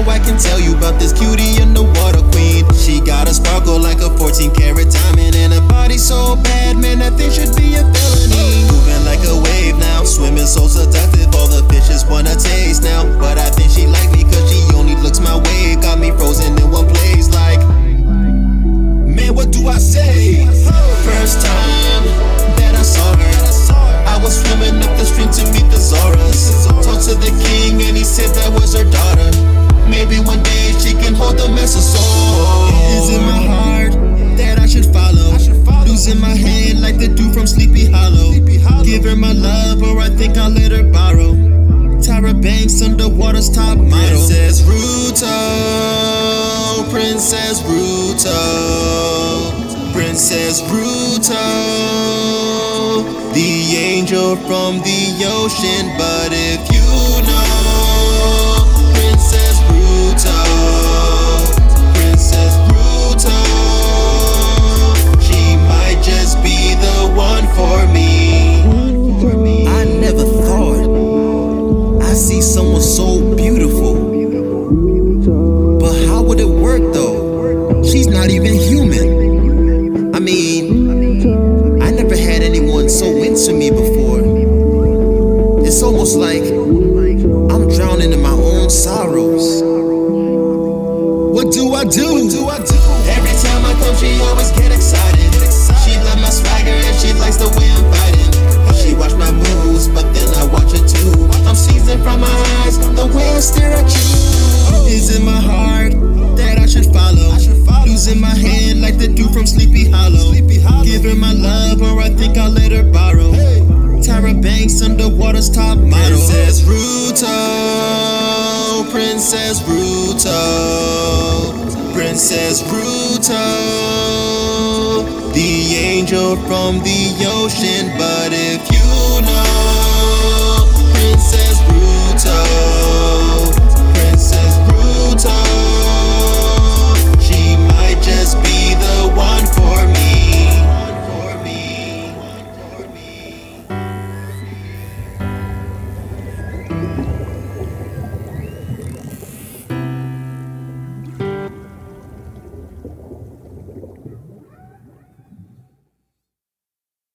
I can tell you about this cutie underwater queen. She got a sparkle like a 14-karat diamond, and her body so bad, man, that thing should be a felony. Moving like a wave now, swimming so seductive, all the fishes wanna taste now. But I think she like me cause she only looks my way. Got me frozen in one place like, man, what do I say? First time that I saw her, I was swimming up the stream to meet the Zoras. Talked to the king and he said that was her daughter. Maybe one day she can hold the mess of soul. It's in my heart that I should follow. Losing my hand like the dude from Sleepy Hollow. Give her my love or I think I'll let her borrow. Tyra Banks, underwater's top model. Princess Ruto, Princess Ruto, Princess Ruto, the angel from the ocean. But if you know Princess Ruto, Princess Ruto, she might just be the one for me. I never thought I'd see someone so beautiful, but how would it work though? She's not even human. I mean, I never had anyone so into me before. It's almost like I'm drowning in my own sorrows. What do I do? Every time I come, she always get excited. She love my swagger and she likes the way I'm fighting. She watch my moves, but then I watch her too. I'm seasoned from my eyes, the way I stare at you. It's in my heart that I should follow. Losing my hand like the dude from Sleepy Hollow. Give her my love or I think I'll let her borrow. Tyra Banks, underwater's top model. Princess Ruto, Princess Ruto, Princess Ruto, the angel from the ocean. But if you know